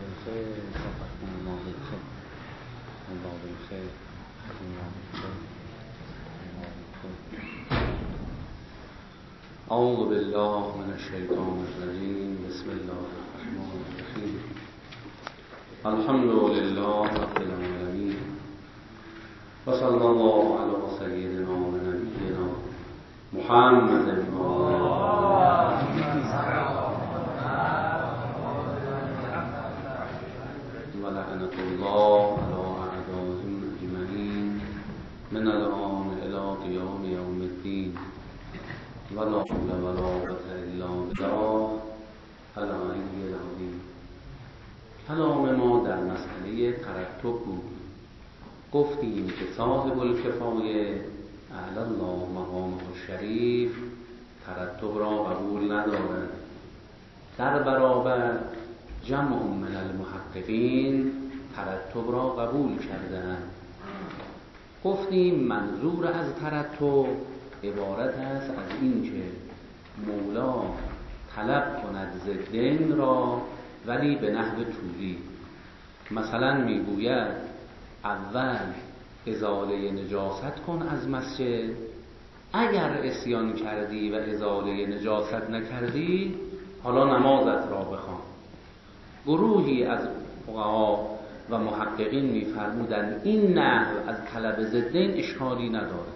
بالخير وفقكم الله بالخير الله بالخير الله بالخير الله بالخير. أعوذ بالله من الشيطان الرجيم. بسم الله الرحمن الرحيم. الحمد لله رب العالمين وصلى الله على سيدنا ونبينا محمد ولعنة الله على أعدائهم أجمعين من الآن إلى قيام يوم الدين ولا حول ولا قوة إلا بالله العلي العظيم. کلام ما در مسئله ترتب بود. گفتیم که صاحب الکفایه اعلی الله مقامه الشریف ترتب را قبول ندارد. در برابر جمع من المحققین ترتب را قبول کردند. گفتیم منظور از ترتب عبارت است از این که مولا طلب کند ضدین را ولی به نحو طولی. مثلا میگوید اول ازاله نجاست کن از مسجد، اگر عصیان کردی و ازاله نجاست نکردی حالا نمازت را بخوان. گروهی از فقها و محققین میفرمودند این نحو از طلب ضدین اشکالی ندارد.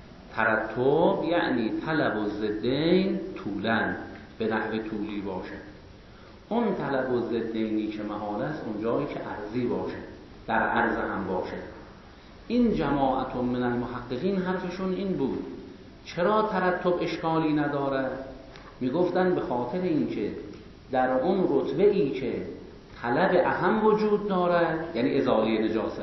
ترتب یعنی طلب و ضدین طولن به نحو طولی باشه. اون طلب و ضدینی که محال است اونجایی که عرضی باشه، در عرض هم باشه. این جماعت من المحققین حرفشون این بود چرا ترتب اشکالی ندارد؟ میگفتن به خاطر اینکه در اون رتبه ای که طلب اهم وجود دارد، یعنی ازاله نجاست،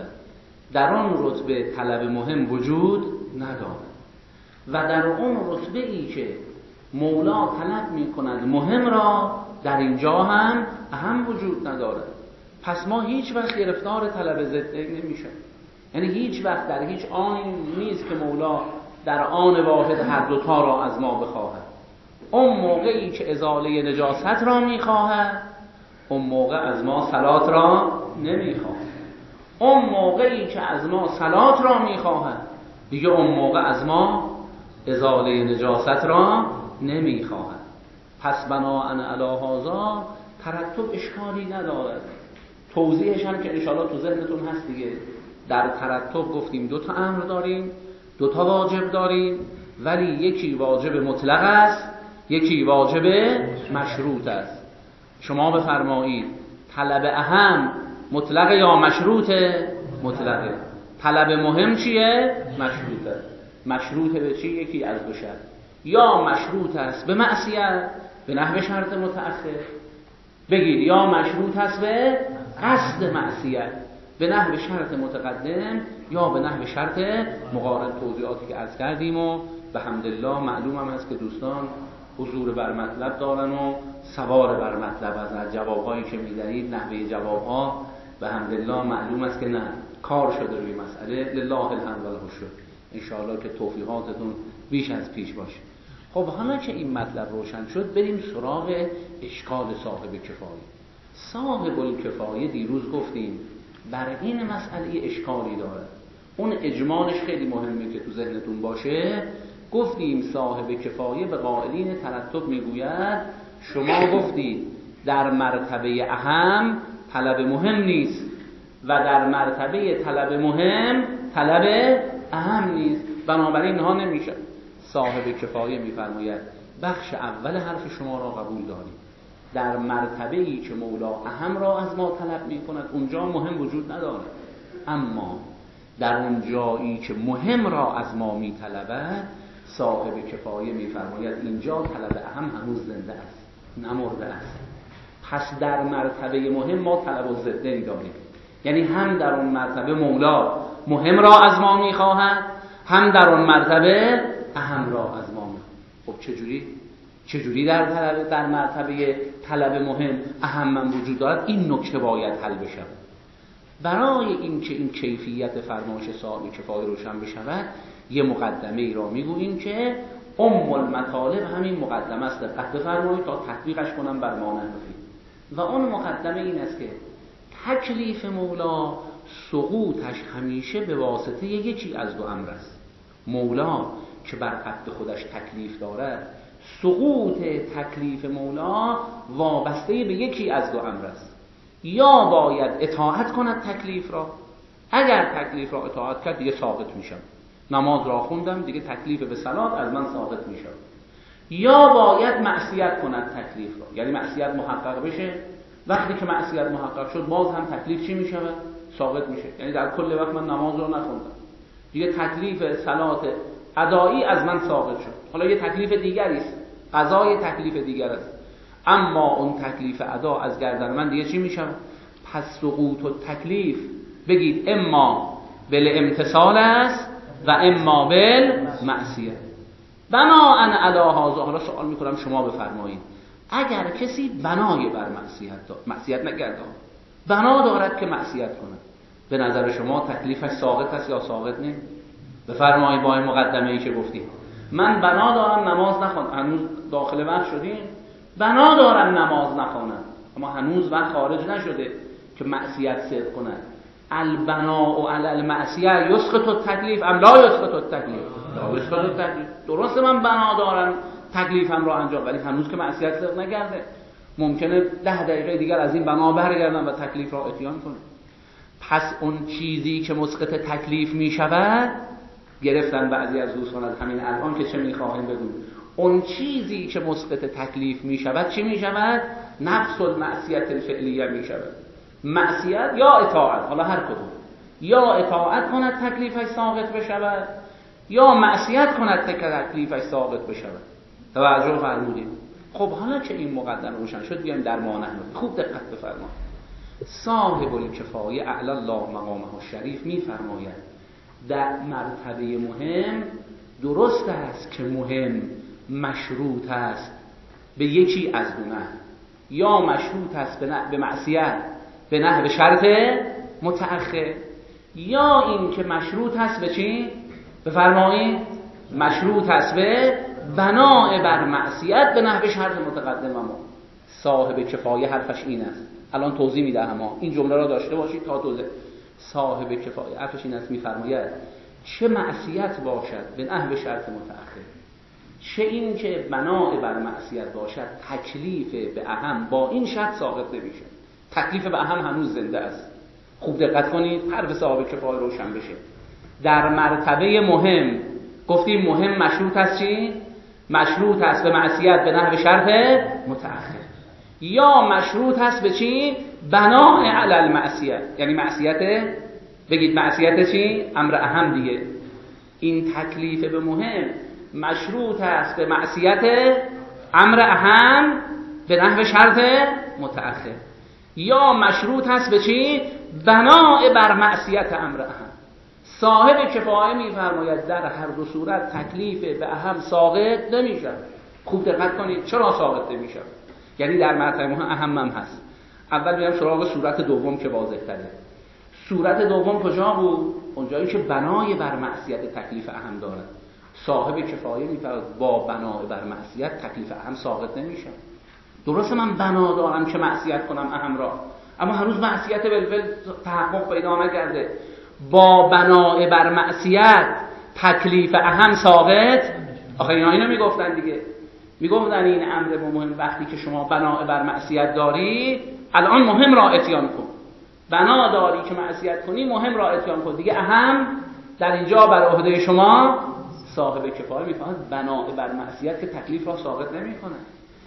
در اون رتبه طلب مهم وجود ندارد و در اون رتبه ای که مولا طلب میکند مهم را در اینجا هم اهم وجود ندارد. پس ما هیچ وقت گرفتار طلب ضدین نمیشه. یعنی هیچ وقت در هیچ آنی نیست که مولا در آن واحد هر دوتا را از ما بخواهد. اون موقعی که ازاله نجاست را میخواهد اون موقع از ما صلات را نمیخواهد. اون موقعی که از ما صلات را میخواهد دیگه اون موقع از ما ازاله نجاست را نمیخواهد. پس بناءً علی هذا ترتب اشکالی ندارد. توضیحش هم که انشاءالله تو ذهنتون هست دیگه. در ترتب گفتیم دو تا امر داریم، دو تا واجب داریم، ولی یکی واجب مطلق است، یکی واجب مشروط است. شما بفرمایید طلب اهم مطلق یا مشروطه؟ مطلقه. طلب مهم چیه؟ مشروطه. مشروطه به چی؟ یکی از دو شرط. یا مشروط است به معصیت به نحو شرط متأخر، بگید یا مشروط است به قصد معصیت به نحو شرط متقدم یا به نحو شرط مقارن. توضیحاتی که عرض کردیم و به حمدالله معلوم هم هست که دوستان حضور بر مطلب دارن و سوار بر مطلب از جوابهایی که میدهید. نحوه جوابها به حمدالله معلوم است که نه کار شده روی مسئله. لله الحمد و الشکر. انشاءالله که توفیقاتتون بیش از پیش باشه. خب حالا که این مطلب روشن شد بریم سراغ اشکال صاحب کفایه. صاحب الکفایه دیروز گفتیم بر این مسئله اشکالی داره. اون اجمالش خیلی مهمه که تو ذهنتون باشه. گفتیم صاحب کفایه به قائلین ترتب میگوید شما گفتید در مرتبه اهم طلب مهم نیست و در مرتبه طلب مهم طلب اهم نیست، بنابراین ها نمیشه. صاحب کفایه میفرماید بخش اول حرف شما را قبول داریم. در مرتبه‌ای که مولا اهم را از ما طلب میکند اونجا مهم وجود ندارد، اما در اون جایی که مهم را از ما میطلبد صاحب کفایه میفرماید اینجا طلب اهم هنوز زنده است، نمرده است. پس در مرتبه مهم ما طلب و ضدین داریم. یعنی هم در اون مرتبه مولا مهم را از ما میخواهد، هم در اون مرتبه اهم را از ما میخواهد. خب چجوری در مرتبه طلب مهم اهم من وجود دارد؟ این نکته باید حل بشود. برای اینکه این کیفیت فرمایش صاحب کفایه روشن بشود یه مقدمه ای را میگوییم که ام المطالب همین مقدمه است. دقت بفرمایید تا تطبیقش کنم بر ما نرفید. و اون مقدمه این است که تکلیف مولا سقوطش همیشه به واسطه یکی از دو امر است. مولا که بر قد خودش تکلیف دارد، سقوط تکلیف مولا وابسته به یکی از دو امر است. یا باید اطاعت کند تکلیف را، اگر تکلیف را اطاعت کرد دیگه ساقط میشم، نماز را خوندم دیگه تکلیف به صلات از من ساقط میشه. یا باید معصیت کند تکلیف را، یعنی معصیت محقق بشه. وقتی که معصیت محقق شد باز هم تکلیف چی میشه؟ ساقط میشه. یعنی در کل وقت من نماز رو نخوندم دیگه تکلیف صلات ادایی از من ساقط شد. حالا یه تکلیف دیگری است، قضای تکلیف دیگر است، اما اون تکلیف ادا از گردن من دیگه چی میشه؟ پس سقوط و تکلیف بگید اما بالامتثال است و اما بالمعصیه. بناءً علی هذا، حالا سوال میکنم شما بفرمایید، اگر کسی بنای بر معصیت نکرده، بنا دارد که معصیت کنه، به نظر شما تکلیفش ساقط است یا ساقط نیست؟ بفرمایید با این مقدمه ای که گفتیم. من بنا دارم نماز نخوانم، هنوز داخل وقت شدیم، بنا دارم نماز نخوانم اما هنوز وقت خارج نشده که معصیت صدق کنه. البناء علی المعصیه یسقط التکلیف ام لا یسقط التکلیف؟ لا یسقط التکلیف. درسته من بنا دارم تکلیفم را انجام، ولی هنوز که معصیت صدق نکرده، ممکنه 10 دقیقه دیگر از این بنا برگردم و تکلیف را اتیان کنم. پس اون چیزی که مسقط تکلیف می شود، گرفتن بعضی از دوستان از همین الان که چه میخواهیم بگویم، اون چیزی که مسقط تکلیف می شود چی می شود؟ نفس المعصیت الفعلیه می شود. معصیت یا اطاعت، حالا هر کدوم، یا اطاعت کند تکلیفش ساقط بشود یا معصیت کند تکلیفش ساقط بشود. توجه فرمودید؟ خب حالا که این مقدمه روشن شد بیایم در مانع. خوب دقت بفرمایید. صاحب الکفایه اعلی الله مقامه الشریف میفرماید در مرتبه مهم درست است که مهم مشروط است به یکی از دو نحو، یا مشروط است به معصیت به نحو شرط متأخر، یا این که مشروط است به چی؟ بفرمایید. مشروط است به بناء بر معصیت به نحو شرط متقدم. ما صاحب کفایه حرفش این است. الان توضیح میدم، اما این جمله را داشته باشید تا توضیح. صاحب کفایه حرفش این است، میفرماید چه معصیت باشد به نحو شرط متأخر، چه این که بناء بر معصیت باشد تکلیف به اهم با این شرط ساقط نمیشه. تکلیف به اهم هنوز زنده است. خوب دقت کنید حرف صاحب کفایه روشن بشه. در مرتبه مهم گفتیم مهم مشروط است چی؟ مشروط است به معصیت به نحو شرط متأخر، یا مشروط است به چی؟ بناء علی المعصیه، یعنی معصیت، بگید معصیت چی؟ امر اهم دیگه. این تکلیف به مهم مشروط است به معصیت امر اهم به نحو شرط متأخر، یا مشروط است به چی؟ بناء بر معصیت امر اهم. صاحب کفایه میفرماید در هر دو صورت تکلیف به اهم ساقط نمیشه. خوب دقت کنید چرا ساقط نمیشه؟ یعنی در مرتبه مهم اهم هم هست. اول میام سراغ صورت دوم که واضح تره. صورت دوم کجا بود؟ اونجایی که بنای بر معصیت تکلیف اهم دارد. صاحب کفایه میفرماید با بنای بر معصیت تکلیف اهم ساقط نمیشه. درسته من بنا دارم که معصیت کنم اهم را، اما هنوز معصیت بالفعل تحقق پیدا نکرده. با بنای بر معصیت تکلیف اهم ساقط. آخه اینا اینو میگفتن دیگه، میگفتن این امر مهم وقتی که شما بنای بر معصیت داری الان مهم را اتیان کن، بنا داری که معصیت کنی مهم را اتیان کن دیگه، اهم در اینجا بر عهده شما. صاحب کفایه میفهمد بنای بر معصیت که تکلیف را ساقط نمیکنه.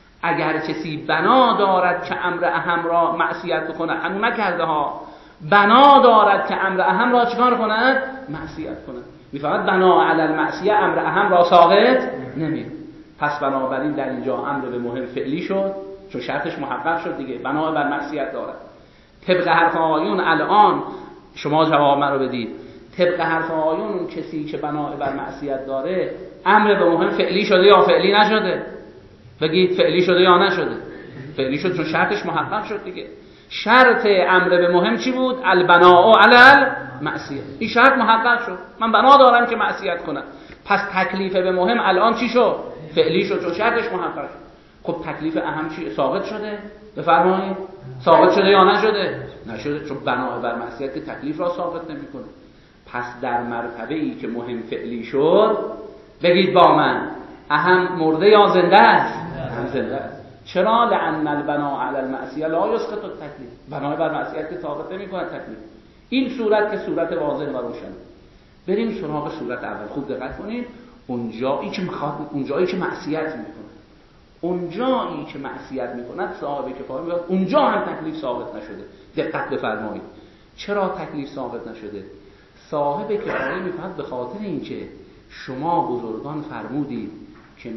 اگر کسی بنا دارد که امر اهم را معصیت کنه، هنوز نکرده ها، بنا دارد که امر اهم را چکار کند؟ معصیت کنه، میفهمد بنا علی المعصیه امر اهم را ساقط نمیکنه. پس بنابراین در اینجا امر به مهم فعلی شد چون شرطش محقق شد دیگه، بنا بر معصیت دارد. طبق حرف آقایون الان شما جواب من رو بدید، طبق حرف آقایون اون کسی که بنا بر معصیت داره امر به مهم فعلی شده یا فعلی نشده؟ بگید فعلی شده یا نشده؟ فعلی شد چون شرطش محقق شد دیگه. شرط امر به مهم چی بود؟ البناء علی المعصیه. این شرط محقق شد، من بنا دارم که معصیت کنم، پس تکلیف به مهم الان چی شد؟ فعلی شد چون شرطش محقق شد. خب تکلیف اهم چیه؟ ساقط شده؟ بفرمایید. ساقط شده یا نشده؟ نشده، چون بنا بر معصیت که تکلیف را ساقط نمیکنه. پس در مرتبه‌ای که مهم فعلی شد، بگید با من، اهم مرده یا زنده است؟ هم زنده است. چرا؟ لأن البنا علی المعصیه لا یسقط التکلیف. بنا بر معصیت که ساقط نمیکنه تکلیف. این صورت که صورت واضح و روشن. بریم سراغ صورت اول. خوب دقت کنید. اونجایی که معصیت میکنه، اونجایی که معصیت میکند صاحب کفایه میاد، اونجا هم تکلیف ثابت نشده. دقت بفرمایید. چرا تکلیف ثابت نشده؟ صاحب کفایه میفهمد به خاطر اینکه شما بزرگان فرمودید که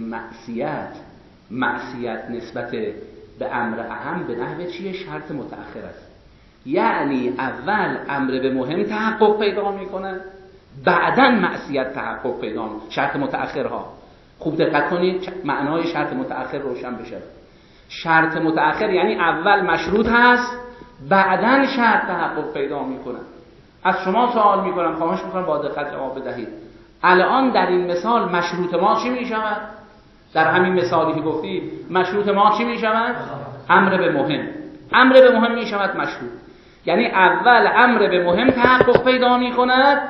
معصیت نسبت به امر اهم به نحو چیه؟ شرط متأخر است. یعنی اول امر به مهم تحقق پیدا میکنه، بعداً معصیت تحقق پیدا میکنه. شرط متأخرها. خوب دقت کنید معنای شرط متأخر روشن بشه. شرط متأخر یعنی اول مشروط هست، بعداً شرط تحقق پیدا میکنه. از شما سوال میکنم، خواهش میکنم با دقت جواب بدهید. الان در این مثال مشروط ما چی میشود؟ در همین مثالی که گفتید مشروط ما چی میشود؟ امر به مهم. امر به مهم میشود مشروط. یعنی اول امر به مهم تحقق پیدا میکند،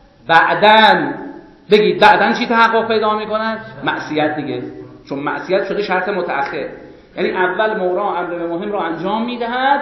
بعداً بگید بعداً چی تحقق پیدا میکند؟ معصیت دیگه. چون معصیت شده شرط متأخر. یعنی اول مورا امر به مهم را انجام میدهد،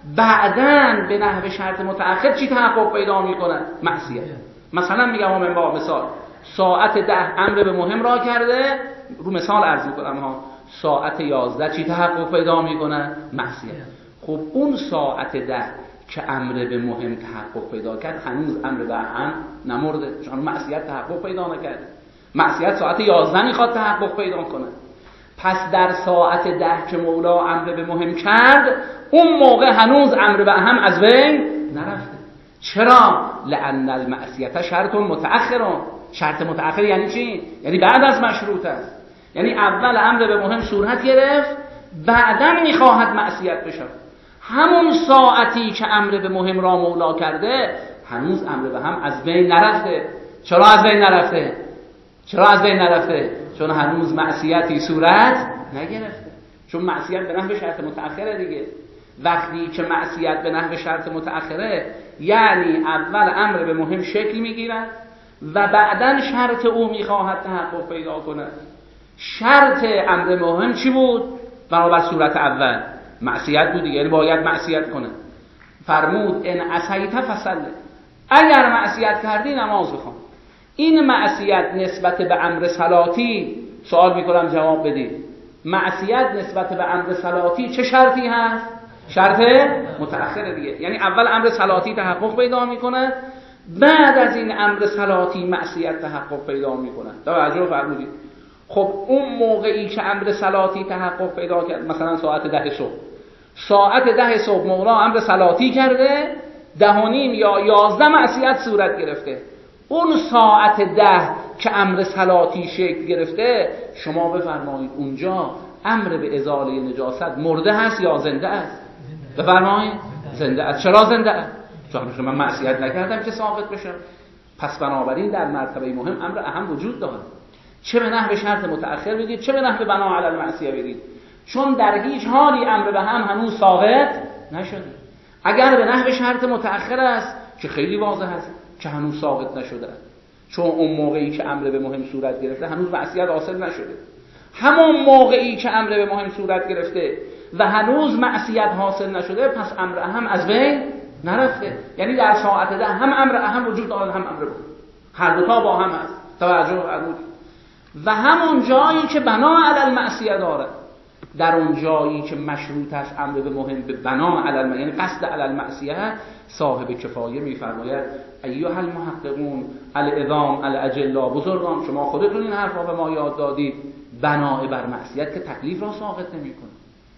بعداً به نحو شرط متأخر چی تحقق پیدا میکند؟ معصیت. مثلا میگم من با مثال ساعت 10 امر به مهم را کرده، رو مثال عرض میکنم ها، ساعت 11 چی تحقق پیدا میکنه؟ معصیت. خب اون ساعت 10 که امر به مهم تحقق پیدا کرد هنوز امر به اهم نمرده، چون معصیت تحقق پیدا نکرد. معصیت ساعت 11 میخواد تحقق پیدا کنه. پس در ساعت 10 که مولا امر به مهم کرد، اون موقع هنوز امر به اهم از بین نرفته. چرا؟ لأن المعصیت شرط متأخر. شرط متأخر یعنی چی؟ یعنی بعد از مشروط است. یعنی اول امر به مهم صورت گرفت، بعداً میخواهد معصیت بشه. همون ساعتی که امر به مهم را مولا کرده هنوز امر به هم از بین نرفته. چرا از بین نرفته؟ چرا از بین نرفته؟ چون هنوز معصیتی صورت نگرفته. چون معصیت به نحو شرط متأخره دیگه. وقتی که معصیت به نحو شرط متأخره یعنی اول امر به مهم شکل میگیرد و بعداً شرط او میخواهد تحقق پیدا کند. شرط امر مهم چی بود؟ بنابر صورت اول معصیت بود دیگه، یعنی باید معصیت کنه. فرمود ان عصیت فصل، اگر معصیت کردی نماز بخوان. این معصیت نسبت به امر صلاتی، سوال میکنم جواب بدید، معصیت نسبت به امر صلاتی چه شرطی هست؟ شرط متأخر دیگه. یعنی اول امر صلاتی تحقق پیدا میکنه، بعد از این امر صلاتی معصیت تحقق پیدا میکنه. توجه فرمودید؟ خب اون موقعی که امر صلاتی تحقق پیدا کرد، مثلا ساعت 10 صبح، ساعت 10 صبح مولا امر صلاتی کرده، 10:30 یا 11 معصیت صورت گرفته. اون ساعت 10 که امر صلاتی شکل گرفته، شما بفرمایید اونجا امر به ازاله نجاست مرده هست یا زنده است؟ بفرمایید زنده است. چرا زنده است؟ چون من معصیت نکردم که ساقط بشم. پس بنابراین در مرتبه مهم امر اهم وجود داره، چه به نحو شرط متأخر بگید چه به نحو بنا علی المعصیه بگید، چون در هیچ حالی امر به هم هنوز ثابت نشده. اگر به نحو شرط متأخر است که خیلی واضح است که هنوز ثابت نشده، چون اون موقعی که امر به مهم صورت گرفته هنوز معصیت حاصل نشده. همون موقعی که امر به مهم صورت گرفته و هنوز معصیت حاصل نشده، پس امر اهم از بین نرفته. یعنی در ساعت 10 هم امر اهم وجود دارد هم امر به، هر دو تا با هم است. توجه فرمودید؟ و همون جایی که بنا علی المعصیه داره، در اون جایی که مشروط است امر به مهم به بنا علی المعصیه، یعنی قصد علی المعصیه، صاحب کفایه میفرماید ایها المحققون العظام الاجلا، بزرگان شما خودتون این حرفا به ما یاد دادید، بنا بر معصیت که تکلیف را ساقط نمیکنه.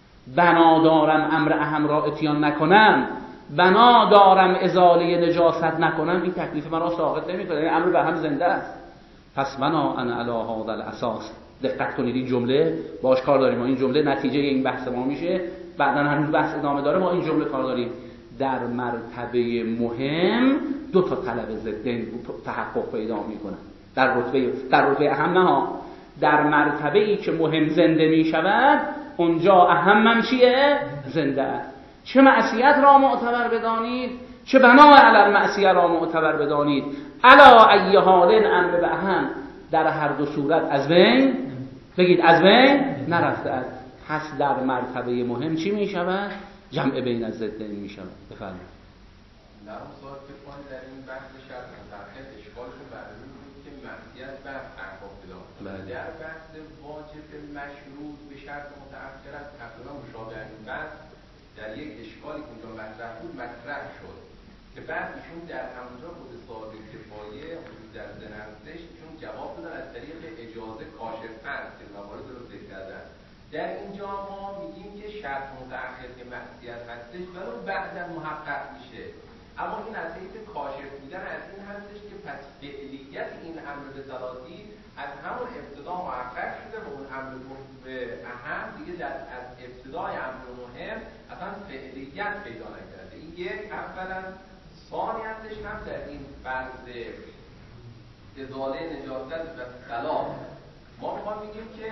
بنا دارم امر اهم را اتیان نکنم، بنا دارم ازاله نجاست نکنم، این تکلیف مرا ساقط نمیکنه، یعنی امر به هم زنده است. پس بنا انا علی هذا الاساس. دقت کنید این جمله باش کار داریم ما، این جمله نتیجه این بحث ما میشه، بعداً هنوز بحث ادامه داره، ما این جمله کار داریم. در مرتبه مهم دو تا طلب ضدین تحقق پیدا میکنه. در رتبه اهم نه، در مرتبه ای که مهم زنده میشود، اونجا اهمم چیه؟ زنده است. چه معصیت را معتبر بدانید، چه بنای علی المعصیه را معتبر بدانید. علا ای حال امر به اهم در هر دو صورت از بین، بگید از بین نرفته است. پس در مرتبه مهم چی می شود؟ جمع بین از ضدین می شود. بفرمایید. در اون سوال که پایین در این بحث شرط متأخر اشکالشون برای بود که معصیت بر احکام پیدا کنه. در بحث واجب مشروط به شرط متأخر است تقریبا مشابه این بحث در یک اشکالی که اونجا مطرح بود مطرح شد که بعد ایشون در همونجا خود صاحب کفایه در ذهن هستش ایشون جواب دادن از طریق اجازه کاشف هست که موارد رو ذکر کردن. در اینجا ما میگیم که شرط متأخر که معصیت هستش ولی بعدا محقق میشه، اما این از حیث کاشف بودن از این هستش که پس فعلیت این امر به ذاتی از همون ابتدا محقق شده و اون امر به اهم دیگه از ابتدای امر مهم اصلا فعلیت پیدا نکرده. این یک اولا. ثانی هستش هم در این فرض ازاله نجاست و خلاف ما میخوام بگیم که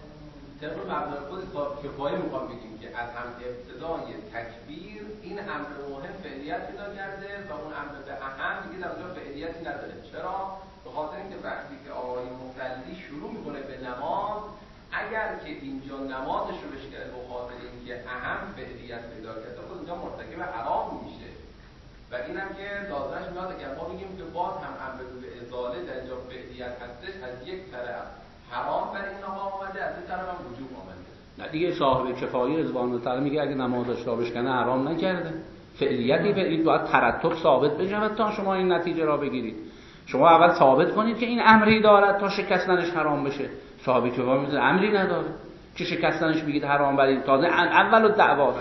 طبق مبنای خود صاحب کفایه میخوام بگیم که از هم ابتدای تکبیر این امر مهم فعلیت پیدا کرده و اون امر به اهم دیگه در اونجا فعلیتی نداره. چرا؟ به خاطر اینکه وقتی که آقای مصلی شروع میکنه به نماز، اگر که اینجا نمازش رو بشکنه به خاطر اینکه اهم فعلیت پیدا کرده خود اینجا مرتکب حرام میشه و اینم که لازمش میاد اگر ما بگیم که باز هم امر به ازاله در اینجا فعلیت هستش، از یک طرف حرام برای این آقا آمده، از این طرف هم وجوب آمده. نه دیگه صاحب کفایه رضوان الله تعالی میگه اگه نمازش را بشکنه حرام نکرده. فعلیتی فعلی باید ترتب ثابت بشود تا شما این نتیجه را بگیرید. شما اول ثابت کنید که این امری دارد تا شکستنش حرام بشه. صاحب کفایه میگه امری نداره که شکستنش بگید حرام، برید تازه اول الدعواست.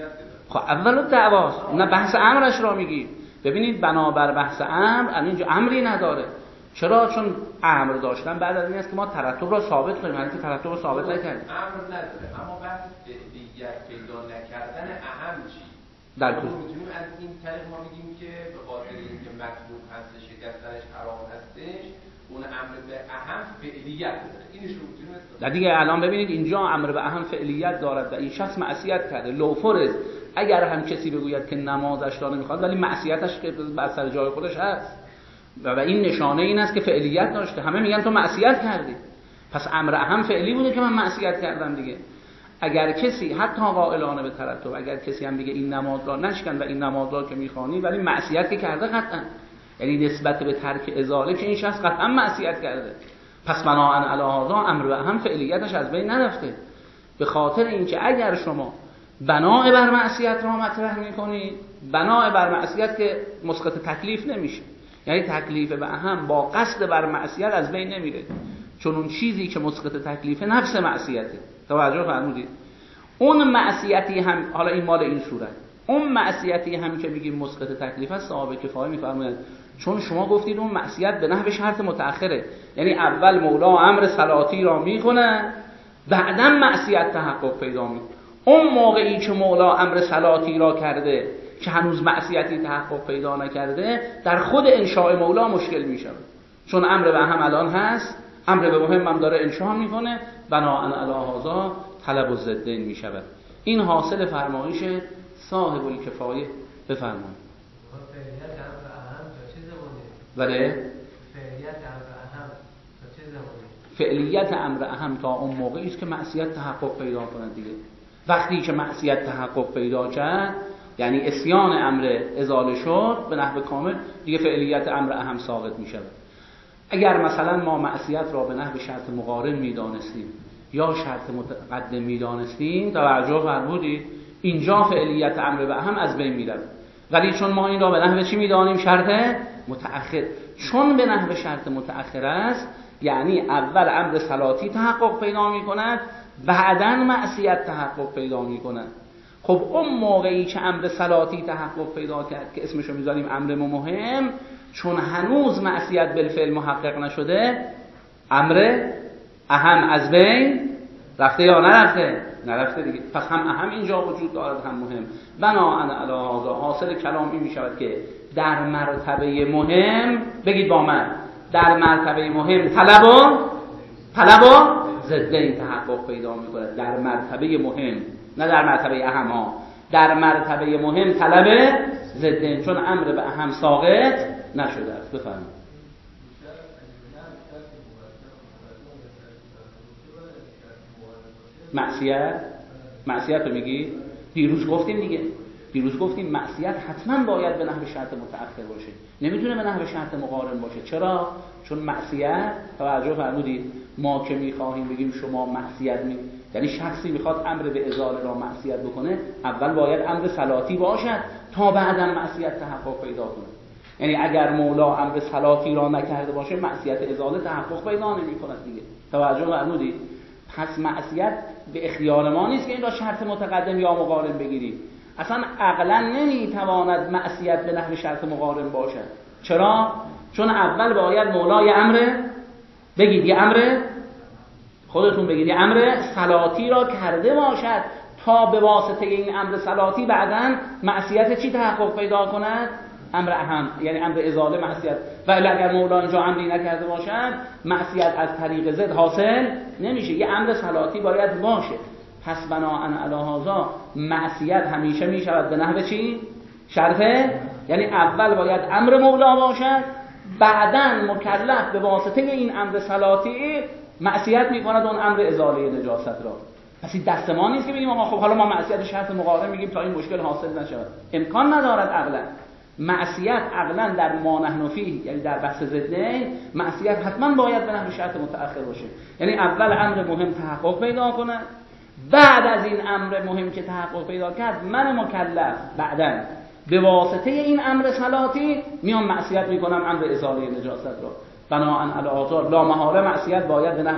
خب اول الدعواست، نه بحث امرش را میگید. ببینید بنابر بحث امر اینجا امری نداره. چرا؟ چون امر داشتن بعد از این است که ما ترتب را ثابت کنیم، یعنی که ترتب را ثابت نکردیم. امر نداره، اما بحث فعلیت پیدا نکردن اهم چی؟ در ما میتونیم از این طریق ما میگیم که به خاطر اینکه مطلوب هست شکستنش حرام هستش، اون امر به اهم فعلیت داره. اینش رو میتونیم در دیگه الان ببینید اینجا امر به اهم فعلیت دارد و این شخص معصیت کرده. لو فرض اگر هم کسی بگوید که نمازش را نمیخواد ولی معصیتش که بر سر جای خودش هست و این نشانه این است که فعلیت داشته، همه میگن تو معصیت کردی، پس امر اهم فعلی بوده که من معصیت کردم دیگه. اگر کسی حتی قائلانه به ترتب اگر کسی هم بگه این نماز را نشکن و این نماز را که میخوانی ولی معصیت که کرده قطعا، یعنی نسبت به ترک ازاله که این شخص قطعا معصیت کرده، پس بناء علی هذا امر به اهم فعلیتش از بین نرفته. به خاطر اینکه اگر شما بناء بر معصیت را مطرح میکنید، بناء بر معصیت که مسقط تکلیف نمیشه، یعنی تکلیف به اهم با قصد بر معصیت از بین نمیره، چون اون چیزی که مسقط تکلیف نفس معصیته. توجه فرمودید؟ اون معصیتی هم، حالا این مال این صورت، اون معصیتی هم که میگیم مسقط تکلیف است صاحب کفایه میفرمایند چون شما گفتید اون معصیت به نحو شرط متأخره، یعنی اول مولا امر صلاتی را میکنه بعداً معصیت تحقق پیدا میکنه. اون موقعی که مولا امر صلاتی را کرده که هنوز معصیتی تحقق پیدا نکرده، در خود انشاء مولا مشکل میشه، چون امر به اهم الان هست، امر به مهم هم داره انشاء میکنه، بناء علی هذا طلب الضدین میشود. این حاصل فرمایش صاحب الکفایه. بفرمایید. فعلیت امر اهم تا چه زمانی؟ بله؟ فعلیت امر اهم تا چه زمانی؟ فعلیت امر اهم تا اون موقعی است که معصیت تحقق پیدا کنه دیگه. وقتی که معصیت تحقق پیدا کرد، یعنی عصیان امر ازاله شد به نحو کامل، دیگه فعلیت امر اهم ثابت میشه. اگر مثلا ما معصیت را به نحو شرط مقارن میدانستیم یا شرط متقدم میدانستیم، توجه فرمودید، اینجا فعلیت امر به اهم از بین میره. ولی چون ما این را به نحو چی میدانیم؟ شرط متأخر. چون به نحو شرط متأخر است، یعنی اول امر صلاتی تحقق پیدا میکند بعداً معصیت تحقق پیدا میکند. خب اون موقعی که امر صلاتی تحقق پیدا کرد که اسمشو میذاریم امر مهم، چون هنوز معصیت بالفعل محقق نشده، امر اهم از بین رفته یا نرفته؟ نرفته دیگه. پس هم اهم اینجا وجود دارد هم مهم. بناء علی هذا حاصل کلام این میشود که در مرتبه مهم، بگید با من، در مرتبه مهم طلب و ضدین تحقق پیدا میکنه در مرتبه مهم، نه در مرتبه اهم ها، در مرتبه مهم طلب ضدین، چون امر به اهم ساقط نشده است. بفرمایید. معصیت رو میگی؟ دیروز گفتیم معصیت حتما باید به نحو شرط متأخر باشه، نمیتونه به نحو شرط مقارن باشه. چرا؟ چون معصیت، توجه فرمودید، ما که میخواهیم بگیم شما معصیت یعنی شخصی میخواد امر به ازاله را معصیت بکنه، اول باید امر صلاتی باشد تا بعدا معصیت تحقق پیدا کنه. یعنی اگر مولا امر صلاتی را نکرده باشه معصیت ازاله تحقق پیدا نمیکنه دیگه. توجه فرمودید؟ پس معصیت به اختیار ما نیست که این را شرط متقدم یا مقارن بگیریم. اصلا عقلا نمیتواند معصیت به نحو شرط مقارن باشد. چرا؟ چون اول باید مولا یه امر خودتون بگید یه امر صلاتی را کرده باشد تا به واسطه این امر صلاتی بعداً معصیت چی تحقق پیدا کند؟ امر اهم، یعنی امر ازاله معصیت. و اگر مولا اینجا امری نکرده باشد معصیت از طریق ضد حاصل نمیشه، یه امر صلاتی باید باشه. پس بناءً علی هذا معصیت همیشه میشود به نحو چی؟ شرطه، یعنی اول باید امر مولا باشد، بعداً مکلف به واسطه این امر صلاتی معصیت میکند اون امر ازاله نجاست را. پس این دست ما نیست که بگیم آقا خب حالا ما معصیت شرط مقارن میگیم تا این مشکل حاصل نشود. امکان ندارد عقلا. معصیت عقلا در ما نحن فیه، یعنی در بحث ضدین، معصیت حتما باید به نحو شرط متأخر باشه. یعنی اول امر مهم تحقق پیدا کنه، بعد از این امر مهم که تحقق پیدا کرد من مکلف بعداً به واسطه این امر صلاتی میام معصیت میکنم امر ازاله نجاست را. بناءً علی آثار لا محاله معصیت باید به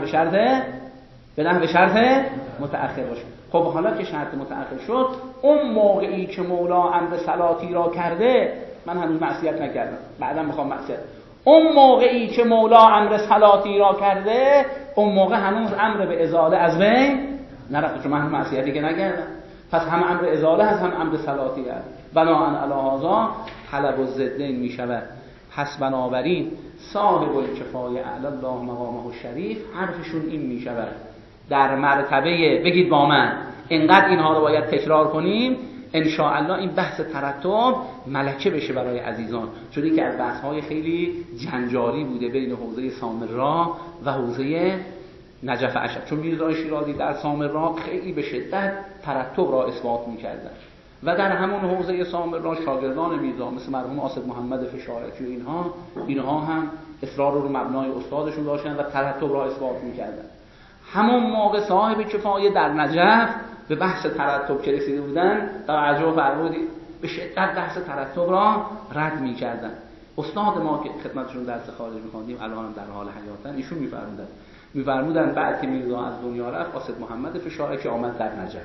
نحو شرط متأخر باشه. خب حالا که شرط متأخر شد، اون موقعی که مولا امر صلاتی را کرده، من هنوز معصیت نکردم، بعداً میخوام معصیت. اون موقعی که مولا امر صلاتی را کرده، اون موقع هنوز امر به ازاله از بین نرفته، چون من معصیتی که نکردم. پس هم امر ازاله هست هم امر صلاتی هست. بناءً علی هذا طلب الضدین میشود. پس بنابراین صاحب الکفایه اعلی الله مقامه الشریف حرفشون این میشود در مرتبه، بگید با من، اینقدر اینها رو باید تکرار کنیم ان شاء الله این بحث ترتب ملکه بشه برای عزیزان، چون که از بحث‌های خیلی جنجالی بوده بین حوزه سامرا و حوزه نجف اشعری، چون میرزا شیرازی در سامرا خیلی به شدت ترتب را اثبات می‌کردند و در همون حوزه سامرا شاگردان میرزا مثل مرحوم آصف محمد فشارکی و اینها هم اصرار رو مبنای استادشون داشتن و ترتب را اثبات می‌کردند. همون موقع صاحب کفایه در نجف به بحث ترتب که رسیده بودن، توجه فرمودید، به شدت بحث ترتب را رد می‌کردند. استاد ما که خدمتشون درس خارج می‌خوندیم الان در حال حیاتن، ایشون می‌فرمودن بعد که میرزا از دنیا رفت آصف محمد فشارکی آمد در نجف.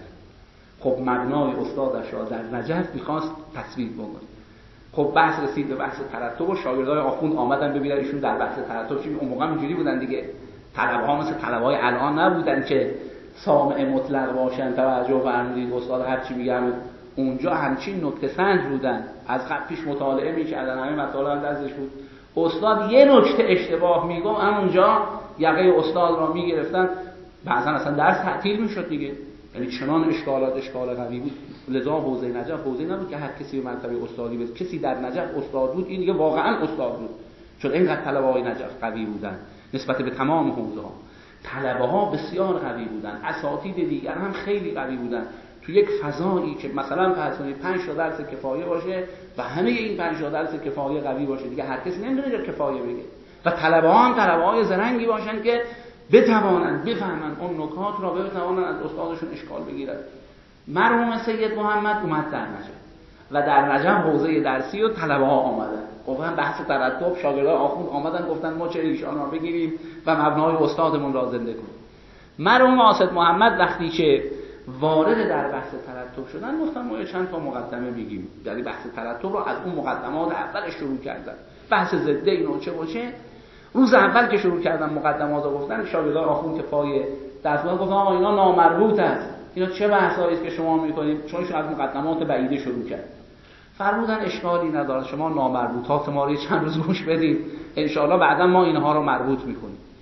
خب مبنای استادش را در نجف می‌خواست تصویب بکنه. خب بحث رسید به بحث ترتب و شاگردای آخوند آمدن ببینن ایشون در بحث ترتب چی. اون موقع اینجوری بودن دیگه، طلبه‌ها مثل طلبه‌های الان نبودن که سامع مطلق باشن. توجه فرمودید استاد هر چی میگن، اونجا همچین نکته سنج بودن، از قبل پیش مطالعه می‌کردن، همه مطالب هم دستش بود. استاد یه نکته اشتباه میگفت همونجا یقه استاد را میگرفتن، بعضا اصلا درس تعطیل میشد دیگه. یعنی چنان اشکال قوی بود. لذا حوزه نجف حوزه نبود که هر کسی به مرتبه استادی بود. کسی در نجف استاد بود این دیگه واقعا استاد بود، چون اینقدر طلبه‌های نجف قوی بودن نسبت به تمام حوزه‌ها. طلبه‌ها بسیار قوی بودن، اساتید دیگر هم خیلی قوی بودن. تو یک فضایی که مثلا فرض کنید 5 تا درس کفایه باشه و همه این 5 تا درس کفایه قوی باشه، دیگه هر کسی نمی‌تونه جا کفایه بگه. و طلبه‌ها هم طلبه‌های زرنگی باشن که بتوانند بفهمن اون نکات را، بتوانند از استادشون اشکال بگیرن. مرحوم سید محمد اومد در نجف و در نجف حوزه درسی و طلبه‌ها آمدن، گفتن بحث ترتب، شاگردان آخوند آمدن گفتن ما چه ایشان را بگیریم و مبنای استادمون را زنده کنیم. مرحوم آصف محمد وقتی که وارد در بحث ترتب شدن گفتن ما چند تا مقدمه بگیم، یعنی بحث ترتب رو از اون مقدمات اول شروع کردن. بحث ضد اینو چه باشه، روز اول که شروع کردن مقدمات رو گفتن، شاگردان آخوند که پای درس‌ها گفتن آقا اینا نامربوط است، اینا چه بحثایی است که شما می‌کنید، چون از مقدمات بعیده شروع کرد. فرمودن اشکالی نداره، شما نامربوطات ما رو چند روز گوش بدید، ان شاءالله بعدا ما اینها رو مربوط می‌کنیم.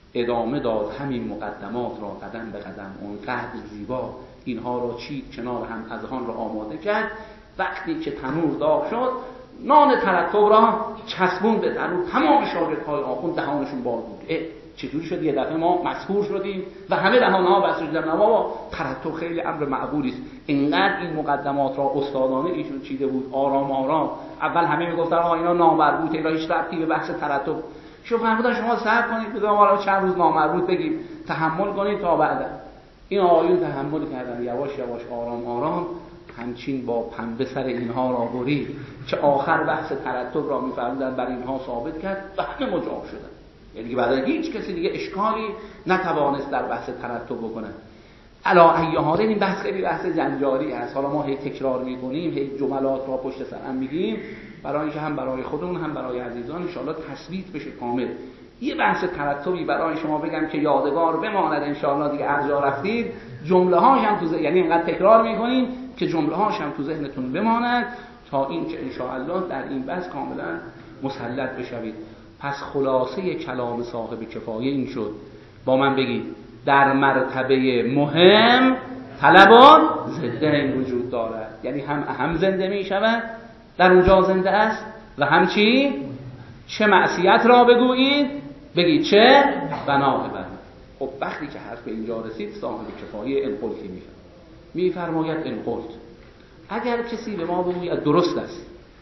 ادامه داد همین مقدمات را قدم به قدم، اونقدر زیبا اینها را چید کنار هم، اذهان را آماده کرد. وقتی که تنور داغ شد نان ترتب را چسبون به تنور. تمام شاگردهای آخوند دهانشون باز بود. چطوری شد یه دفعه ما مسحور شدیم و همه دهانها بسته شدن؟ بابا ترتب خیلی امر معقولی است. اینقدر این مقدمات را استادانه ایشون چیده بود، آرام آرام. اول همه میگفتن آقا اینا نامربوطه، اینا هیچ ربطی به بحث ترتب. شو فرمودن شما صبر کنید بذار ما چند روز نامربوط بگیم، تحمل کنید تا بعدا. این آقایون تحمل کردن، یواش یواش آرام آرام همچین با پنبه سر اینها را برید که آخر بحث ترتب را می‌فرمودن بر اینها ثابت کرد و همه مجاب شدن. یعنی بعد هیچ کسی دیگه اشکالی نتوانست در بحث ترتب بکنه. علا ای حال این بحث خیلی بحث جنجالی است. حالا ما هی تکرار می‌کنیم، هی جملات را پشت سر هم میگیم برای اینکه هم برای خودمون هم برای عزیزان ان شاءالله تثبیت بشه کامل. یه بحث ترتبی برای شما بگم که یادگار بماند ان شاءالله، دیگه هر جا رفتید جمله‌هاش هم تو یعنی اینقدر تکرار می‌کنیم که جمله‌هاش هم تو ذهنتون بماند تا اینکه ان شاءالله در این بحث کاملا مسلط بشوید. پس خلاصه کلام صاحب کفایه این شد، با من بگید در مرتبه مهم طلبان ضدین وجود دارد. یعنی هم زنده می شود، در اونجا زنده است، و هم چه معصیت را بگویید، بگید چه بنا ببرید. خب وقتی که حرف به اینجا رسید صاحب کفایه انقلتی میفرماید انقلت، اگر کسی به ما بگوید درست است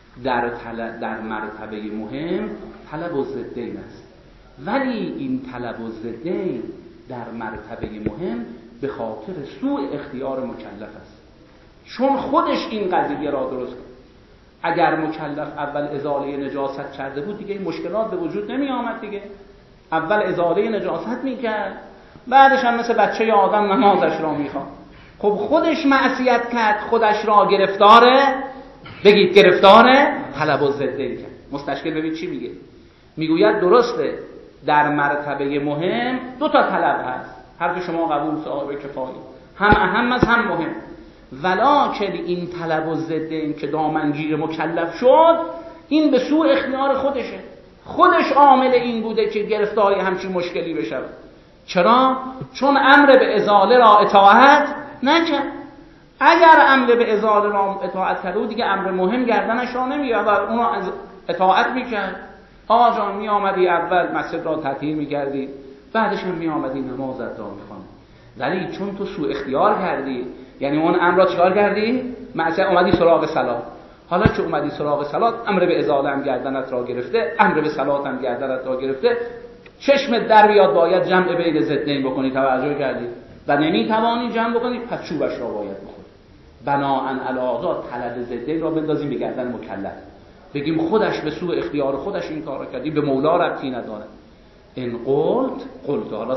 در مرتبه مهم طلب الضدین است، ولی این طلب الضدین در مرتبه مهم به خاطر سوء اختیار مکلف است، چون خودش این قضیه را درست کرد. اگر مکلف اول ازاله نجاست کرده بود دیگه این مشکلات به وجود نمی آمد دیگه. اول ازاله نجاست میکرد، بعدش هم مثل بچه آدم نمازش را میخواد. خب خودش معصیت کرد، خودش را گرفتاره، بگید گرفتاره طلب الضدین کرد. مستشکل ببین چی میگه، میگوید درسته در مرتبه مهم دو تا طلب هست، حرف شما قبول صاحب کفایه، هم اهم است هم مهم، ولکن این طلب الضدین که دامنگیر مکلف شد این به سوء اختیار خودشه، خودش عامل این بوده که گرفتاری همچین مشکلی بشه. چرا؟ چون امر به ازاله را اطاعت نکرد. اگر امر به ازاله را اطاعت کرده بود دیگه امر مهم گردنش را نمیگرد و اون را اطاعت میکرد. آقا جان می آمدی اول مسجد را تطهیر میکردی، بعدش هم می آمدی نمازت را میخواندی، ولی چون تو سوء اختیار کردی، یعنی اون امر را چیکار کردی؟ مثلا اومدی سراغ صلات، حالا که اومدی سراغ صلات امر به ازاله هم گردنت را گرفته، امر به صلات هم گردنت را گرفته، چشمت در بیاد باید جمع بین ضدین بکنی، توجه کردی و نمیتوانی جمع بکنی، پس چوبش را باید بخوری. بناءً علی هذا طلب ضدین را بندازیم به گردن مکلف، بگیم خودش به سوء اختیار خودش این کارو کردی، به مولا ربطی نداره. ان قلت حالا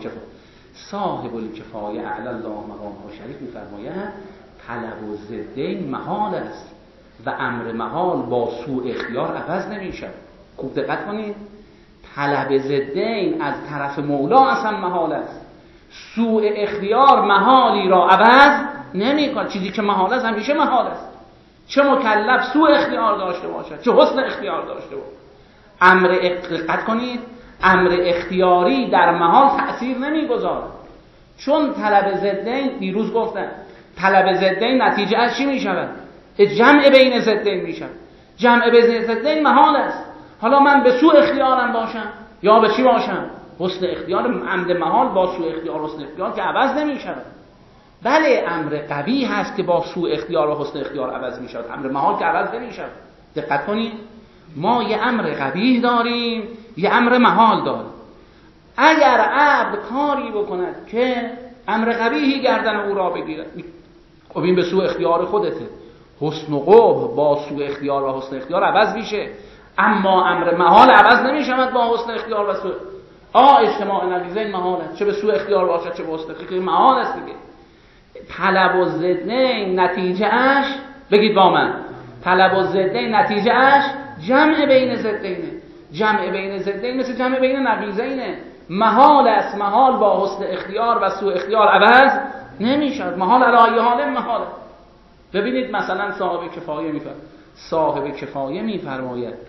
صاحب الکفایه اعلی الله مقامه شریف میفرماید طلب الضدین محال است و امر محال با سوء اختیار عوض نمیشه. خوب دقت کنید، طلب ضدین از طرف مولا اصلا محال است، سوء اختیار محالی را عوض نمیکنه. چیزی که محال است همیشه محال است، چه مکلف سوء اختیار داشته باشد چه حسن اختیار داشته باشد. دقت کنید، امر اختیاری در محال تأثیر نمیگذاره، چون طلب ضدین دیروز گفتن طلب ضدین نتیجه از چی میشود؟ جمع بین ضدین میشود. جمع بین ضدین محال است. حالا من به سوء اختیارم باشم یا به چی باشم؟ حسن اختیار. عمد محال با سوء اختیار حسن اختیار که عوض نمیشود. بله امر قبیح هست که با سوء اختیار و حسن اختیار عوض میشود، امر محال که عوض نمیشود. دقت کنید، ما یه امر قبیح داریم یه امر محال داریم. اگر عبد کاری بکند که امر قبیحی گردن او را بگیرد، خب این به سوء اختیار خودته، حسن و قبح با سوء اختیار و حسن اختیار عوض میشه، اما امر محال عوض نمیشود با حسن اختیار و سوء. اجتماع نقیضین محاله، چه به سوء اختیار باشد چه به حسن اختیار، محال است دیگه. طلب الضدین نتیجه اش، بگید با من، طلب الضدین نتیجه اش جمع بین ضدینه. جمع بین ضدین مثل جمع بین نقیضینه. محال است، محال با حسن اختیار و سوء اختیار عوض نمیشد. محال علی حال محاله. ببینید مثلا صاحب کفایه میفرماید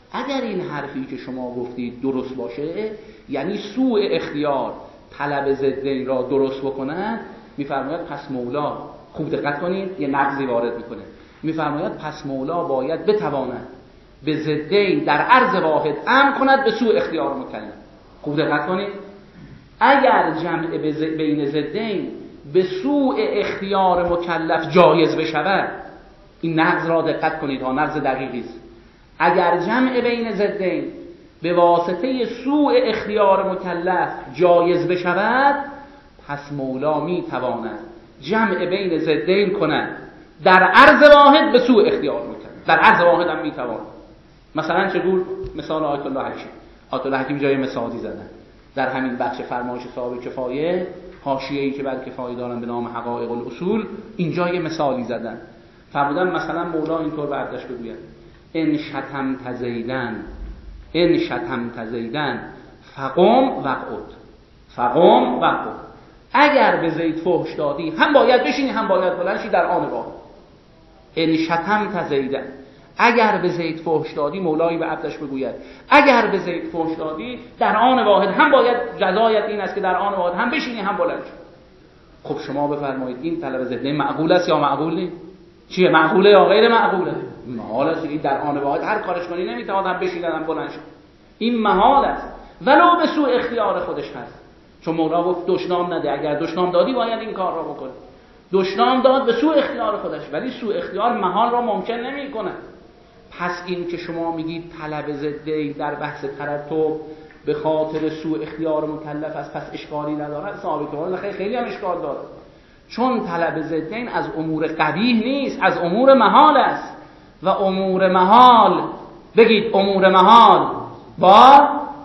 اگر این حرفی که شما گفتید درست باشه، یعنی سوء اختیار طلب ضدین را درست بکنند، میفرماید پس مولا، خوب دقت کنید، یه نقضی وارد میکنه، میفرماید پس مولا باید بتواند به ضدین در عرض واحد امر کند به سوء اختیار مکلف. خوب دقت کنید، اگر جمع بین ضدین به سوء اختیار مکلف جایز بشود، این نقض را دقت کنید ها، نقض دقیقی است، اگر جمع بین ضدین به واسطه سوء اختیار مکلف جایز بشود، پس مولا میتواند جمع بین ضدین کند در عرض واحد به سوء اختیار مکلف. در عرض واحد هم میتواند. مثلا چگونه؟ مثال آیت الله حکیم. آیت الله حکیم جای مثالی زدن در همین بخش فرمایش صاحب کفایه، حاشیه‌ای که بر کفایه دارن به نام حقایق الاصول، اینجا یه مثالی زدن. فرمودن مثلا مولا اینطور به عبدش بگوید ان شتمت زیدن فقم وقعد، فقم وقعد. اگر به زید فحش دادی هم باید بشینی هم باید بلند شی در آن واحد. ان شتمت زیدن، اگر به زید فحش دادی، مولایی به عبدش بگوید اگر به زید فحش دادی در آن واحد هم باید جزایت این است که در آن واحد هم بشینی هم بلند شی. خب شما بفرمایید این طلب ضدین معقول است یا معقول نیست؟ چیه، معقوله یا غیر معقوله؟ محال است. این در آن واحد هر کارش کنی نمیتواند هم بشینه هم بلند شه. این محال است، ولو به سوء اختیار خودش هست. چون مولا گفت دشنام نده، اگر دشنام دادی باید این کار را بکنی. دشنام داد به سوء اختیار خودش، ولی سوء اختیار محال را ممکن نمیکنه. پس این که شما میگید طلب ضدین در بحث ترتب به خاطر سوء اختیار مکلف است، پس اشکالی ندارد، ثابت کنه خیلی هم اشکال داره. چون طلب ضدین از امور قبیح نیست، از امور محال است، و امور محال، بگید امور محال با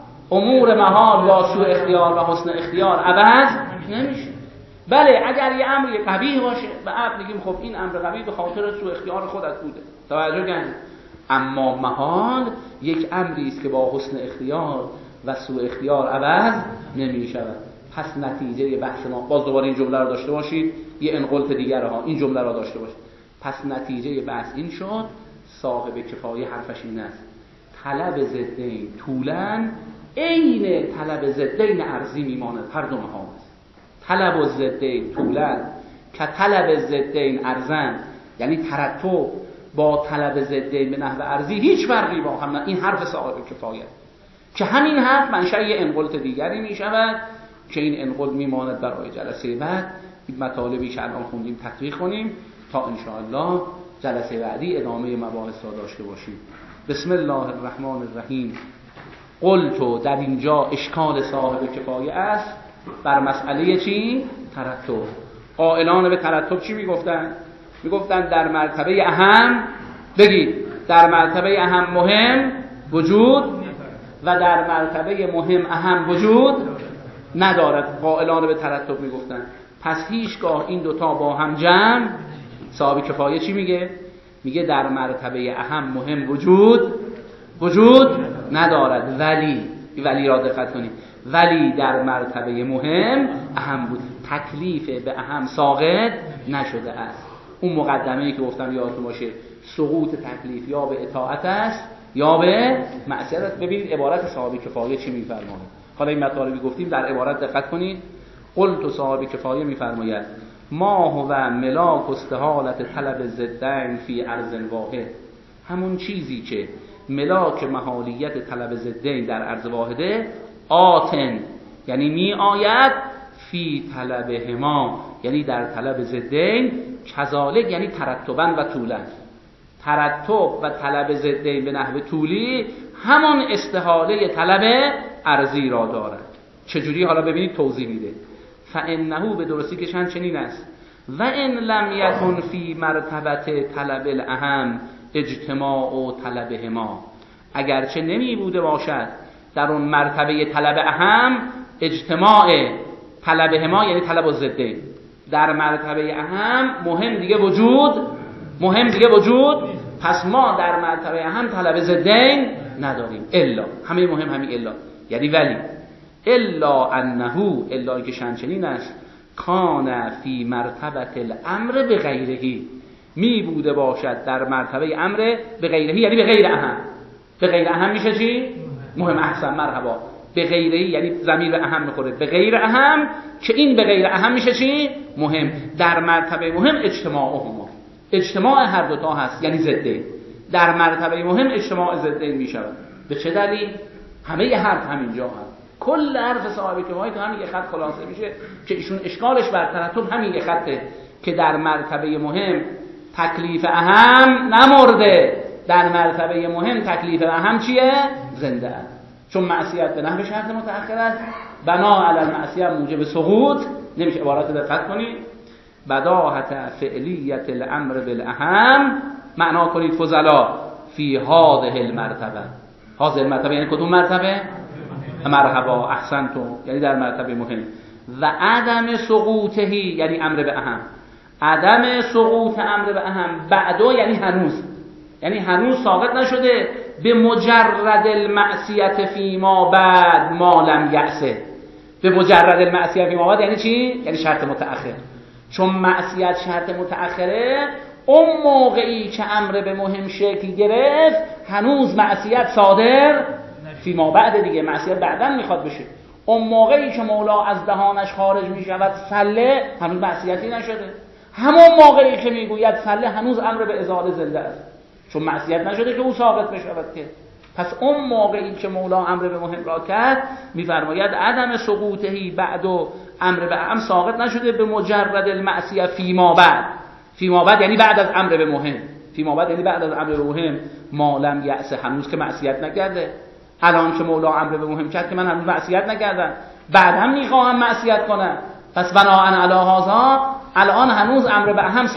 سوء اختیار و حسن اختیار عوض نمیشه. بله اگر یه امری قبیح باشه به عبد میگیم خب این امر قبیح به خاطر سوء اختیار خودت بوده، توجه کنید. اما محال یک امری است که با حسن اختیار و سوء اختیار عوض نمیشود. پس نتیجه بحث ما، باز دوباره این جمله رو داشته باشید، یه انقلت دیگر ها این جمله رو داشته باشید. پس نتیجه بحث این شد، صاحب کفایه حرفش این است طلب ضدین طولن عین طلب ضدین عرضی میماند، هر دو محال است. طلب الضدین طولن که طلب ضدین عرضن، یعنی ترتب با طلب ضدین به نحو عرضی هیچ فرقی با هم نه. این حرف صاحب کفایه که همین حرف منشأ یه انقلت دیگری میشود که این انقلت میماند برای جلسه بعد. این مطالبی که الان خوندیم تطبیق کنیم تا ان شاء الله جلسه بعدی ادامه مباحث را داشته باشیم. بسم الله الرحمن الرحیم. قلت، در اینجا اشکال صاحب کفایه است بر مسئله چی؟ ترتب. قائلان به ترتب چی میگفتن؟ میگفتن در مرتبه اهم، بگید در مرتبه اهم مهم وجود و در مرتبه مهم اهم وجود ندارد. قائلان به ترتب میگفتن پس هیچگاه این دوتا با هم جمع، صاحب کفایه چی میگه؟ میگه در مرتبه اهم مهم وجود ندارد، ولی را دقت کنید، ولی در مرتبه مهم اهم بود، تکلیف به اهم ساقط نشده است. اون مقدمه‌ای که گفتم یادتون باشه، سقوط تکلیف یا به اطاعت است یا به معصیت. ببینید عبارت صاحب کفایه چی میفرماید. حالا این مطالبی گفتیم در عبارت دقت کنید. قلت، صاحب کفایه میفرماید ما هو ملاک استحالت طلب ضدین فی عرض واحد، همون چیزی که ملاک محالیت طلب ضدین در عرض واحده، آتن یعنی می آید، فی طلبهما یعنی در طلب ضدین، کذالک یعنی ترتبا و طولا. ترتب و طلب ضدین به نحو طولی همان استحاله طلب عرضی را دارد. چجوری؟ حالا ببینید توضیح میده. فانه، به درستی که چنین است، و ان لم یکن فی مرتبه طلب الاهم اجتماع و طلبهما، اگرچه نمی بوده باشد در اون مرتبه طلب اهم اجتماع طلبهما یعنی طلب الضدین، در مرتبه اهم مهم دیگه وجود، پس ما در مرتبه اهم طلب ضدین نداریم. الا، همه مهم همین الا یعنی ولی، الا انه، الا که چنین است، کان فی مرتبه الامر به غیرهی، می بوده باشد در مرتبه امر به غیرهی یعنی به غیر اهم. به غیر اهم میشه چی؟ مهم. احسن، مرحبا. به غیره یعنی ضمیر به اهم میخوره، به غیر اهم که این به غیر اهم میشه چی؟ مهم. در مرتبه مهم اجتماعهما، اجتماع هر دوتا هست یعنی ضدین. در مرتبه مهم اجتماع ضدین میشود. به چه دلیل؟ همه ی حرف همینجا هست، کل حرف صاحب کفایه تو همین یه خط خلاصه میشه که ایشون اشکالش بر ترتب همین یه خطه که در مرتبه مهم تکلیف اهم نمرده، در مرتبه مهم تکلیف اهم چیه؟ زنده است. چون معصیت به نحو شرط متأخر است، بنا علی المعصیه موجب سقوط نمیشه. عبارت دقت کنید، بداهت فعلیت الامر بالاهم معنا کنید فضلا فی هذه المرتبه. هذه المرتبه یعنی کدوم مرتبه؟ مرحبا، احسنتم، یعنی در مرتبه مهم. و عدم سقوطهی یعنی امر به اهم، عدم سقوط امر به اهم بعدو یعنی هنوز، یعنی هنوز ساقط نشده به مجرد المعصیت فیما بعد ما لم یعصه. به مجرد المعصیت فیما بعد یعنی چی؟ یعنی شرط متأخر. چون معصیت شرط متأخره، اون موقعی که امر به مهم شکل گرفت هنوز معصیت صادر فیما بعد دیگه، معصیت بعداً میخواد بشه. اون موقعی که مولا از دهانش خارج میشود سله، هنوز معصیتی نشده. همون موقعی که میگوید سله، هنوز امر به ازاله زنده است، چون معصیت نشده که او ثابت بشود که. پس اون موقعی که مولا امر به مهم را کرد، میفرماید عدم سقوطهی بعد و امر به اهم ساقط نشده به مجرد المعصیه فیما بعد. فیما بعد یعنی بعد از امر به مهم، فیما بعد یعنی بعد از امر به مهم ما لم یعص، هنوز که معصیت نکرده. الان که مولا امر به مهم کرد که من هنوز معصیت نکردم، بعدم میخواهم معصیت کنم، پس بناء علی هذا الان هنوز امر به اهم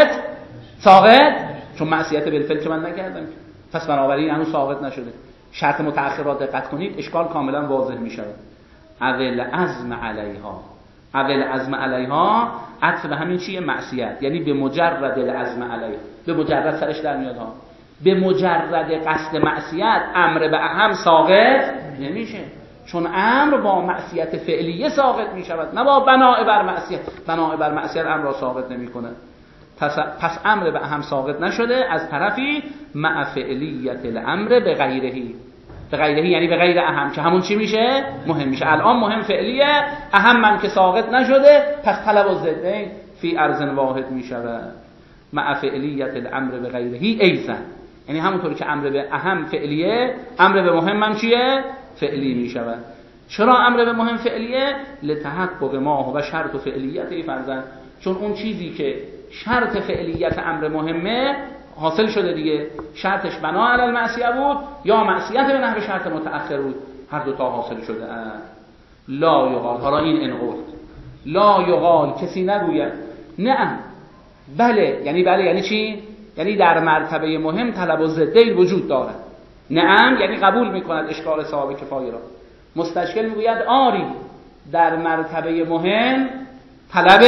ساقط چون معصیت بالفعل که من نکردم، پس بنابراین هنوز ساقط نشده. شرط متأخر را دقت کنید، اشکال کاملا واضح می شود. اول عزم علیها، اول عزم علیها عطف به همین چیه؟ معصیت، یعنی به مجرد العزم علیها، به مجرد سرش در میاد ها، به مجرد قصد معصیت امر به اهم ساقط نمیشه، چون امر با معصیت فعلیه ساقط می شود، نه با بناء بر معصیت. بناء بر معصیت امر را ساقط نمی کنه. پس امر به اهم ساقط نشده از طرفی مع فعلیت الامر به غیرهی. به غیرهی یعنی به غیر اهم که همون چی میشه؟ مهم میشه. الان مهم فعلیه، اهم هم که ساقط نشده، پس طلب الضدین فی ارض واحد میشود. مع فعلیت الامر به غیرهی ایزن، یعنی همونطور که امر به اهم فعلیه، امر به مهم هم چیه؟ فعلی میشود. چرا امر به مهم فعلیه؟ لتحقق ما هو شرط و فعلیت فرضاً، چون اون چیزی که شرط فعلیت امر مهمه حاصل شده دیگه. شرطش بنا علی المعصیه بود یا معصیت به نحو شرط متأخر بود، هر دو تا حاصل شده. لا یقال، حالا این انقلت، لا یقال کسی نگوید نه بله، یعنی بله یعنی چی؟ یعنی در مرتبه مهم طلب الضدین وجود دارد. نعم یعنی قبول میکند اشکال صاحب کفایه را. مستشکل میگوید آری در مرتبه مهم طلب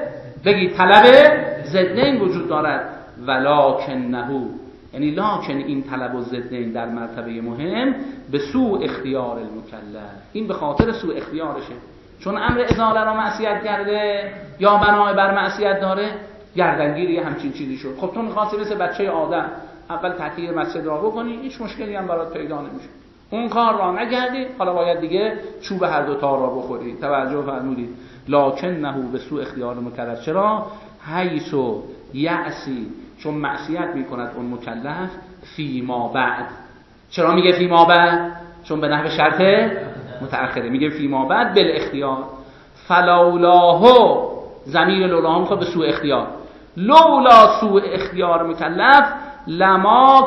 ضدین وجود دارد، ولکنه، یعنی لکن این طلب الضدین در مرتبه مهم به سوء اختیار المکلف، این به خاطر سوء اختیارشه، چون امر ازاله را معصیت کرده یا بنای بر معصیت داره، گردنگیری همچین چیزی شد. خب تو می‌خواستی مثل بچه آدم اول تطهیر مسجد را بکنی، هیچ مشکلی هم برات پیدا نمیشه، اون کار را نکردی، حالا باید دیگه چوب هر دو تا را بخوری. توجه فرمودید. لکنه به سوء اختیار مکلف، چرا؟ حیث یعصی، چون معصیت میکند اون مکلف فیما بعد. چرا میگه فیما بعد؟ چون به نحو شرط متأخره. میگه فیما بعد بالاختیار. فلولاه، ضمیر لولاه میخواد به سوء اختیار. لولا سوء اختیار مکلف لما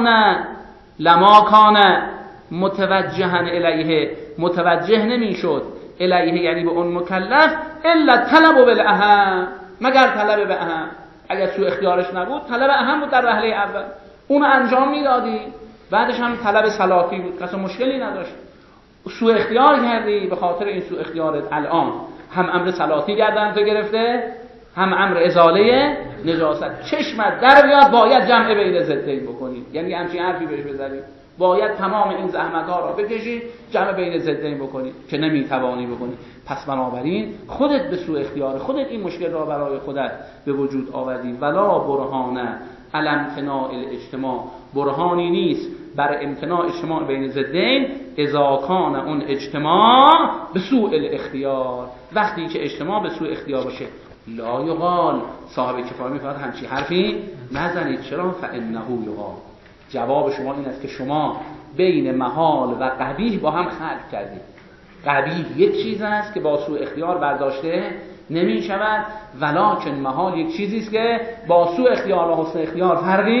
کان متوجها الیه، متوجه نمیشد الیه یعنی به اون مکلف، الا طلب بالاهم، مگر طلب به اهم. اگر سوء اختیارش نبود طلب اهم بود در وهله اول، اون انجام میدادی، بعدش هم طلب صلاتی بود، کسی مشکلی نداشت. سوء اختیار کردی، به خاطر این سوء اختیارت الان هم امر صلاتی گردن تو گرفته، هم امر ازاله نجاست. چشمت در بیاد باید جمع بین ضدین بکنی، یعنی همچین حرفی بهش بزنی، باید تمام این زحمت‌ها را بکشی جمع بین ضدین بکنی که نمیتوانی بکنی. پس بنابراین خودت به سوء اختیار خودت این مشکل را برای خودت به وجود آوردی. ولا برهانه علی امتناع الاجتماع، برهانی نیست بر امتناع اجتماع بین ضدین اذا کان اون اجتماع به سوء الاختیار، وقتی که اجتماع به سوء اختیار باشه. لا یقال، صاحب کفایه میفرماید همچی حرفی نزنید. چرا؟ فانه یقال. جواب شما این است که شما بین محال و قبیح با هم خلط کردید. قبیح یک چیز است که با سوء اختیار برداشته نمی شود، ولکن محال یک چیزی است که با سوء اختیار و حسن اختیار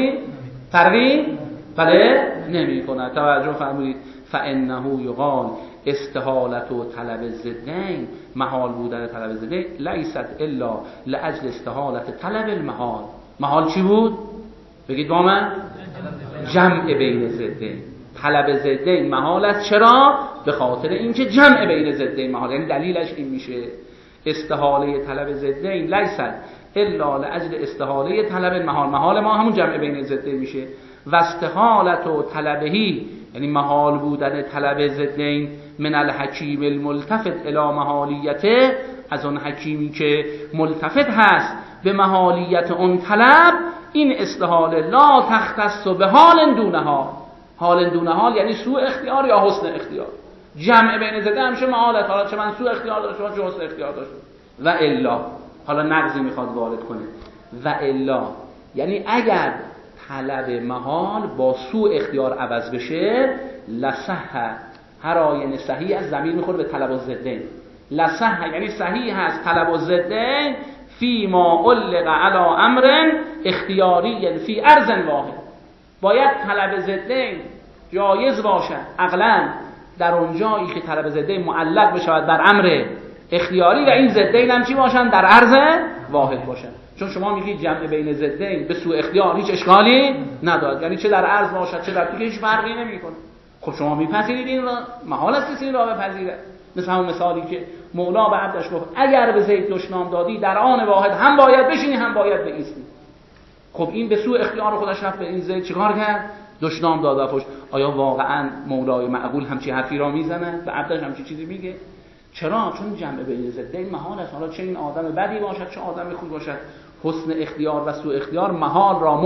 فرقی بله نمی کند. توجه فرمودید. فانه یقال استحالت و طلب ضدین، محال بودن طلب ضدین، لیست الا لاجل استحالت طلب المحال. محال چی بود؟ بگید با من. جمع بین ضدین. طلب ضدین محال است. چرا؟ به خاطر اینکه جمع بین ضدین محال، یعنی دلیلش این میشه استحاله طلب ضدین لیست الا لاجل استحاله طلب المحال. محال ما همون جمع بین ضدین میشه. و استحالت و طلبهی، یعنی محال بودن طلب ضدین من الحکیم الملتفت الی محالیته، از اون حکیمی که ملتفت هست به محالیت اون طلب، این استحاله لا تختص به حال دون حال. حال دون حال یعنی سوء اختیار یا حسن اختیار. جمع بین ضدین همیشه محالت، حالا چه من سوء اختیار داشتم چه حسن اختیار داشتم. و الا، حالا نقضی میخواد وارد کنه. و الا یعنی اگر طلب محال با سوء اختیار عوض بشه، لصح، هر آینه صحیح از ضمیر میخوره به طلب الضدین. لصح یعنی صحیح هست طلب الضدین فی ما علق علی امر اختیاری فی ارض واحد. باید طلب ضدین جایز باشد عقلا در اون جایی که طلب ضدین معلق بشود بر امر اختیاری و این ضدین هم چی باشن؟ در ارض واحد باشن. چون شما میگید جمع بین ضدین به سوء اختیار هیچ اشکالی ندارد، یعنی چه در ارض باشد چه در توی هیچ فرقی نمیکنه. خب شما میپذیرید این را؟ محال است کسی این را بپذیره. مثل همون مثالی که مولا به عبدش گفت اگر به زید دشنام دادی در آن واحد هم باید بشینی هم باید بایستی. خب این به سوء اختیار خودش رفت به این زید چیکار کرد؟ دشنام داد و فوش. آیا واقعا مولای معقول همچی حرفی را میزنه؟ به عبدش همچی چیزی میگه؟ چرا؟ چون جمع بین ضدین محال است. حالا چه این آدم بدی باشد چه آدم خوب باشد، حسن اختیار و سوء اختیار محال را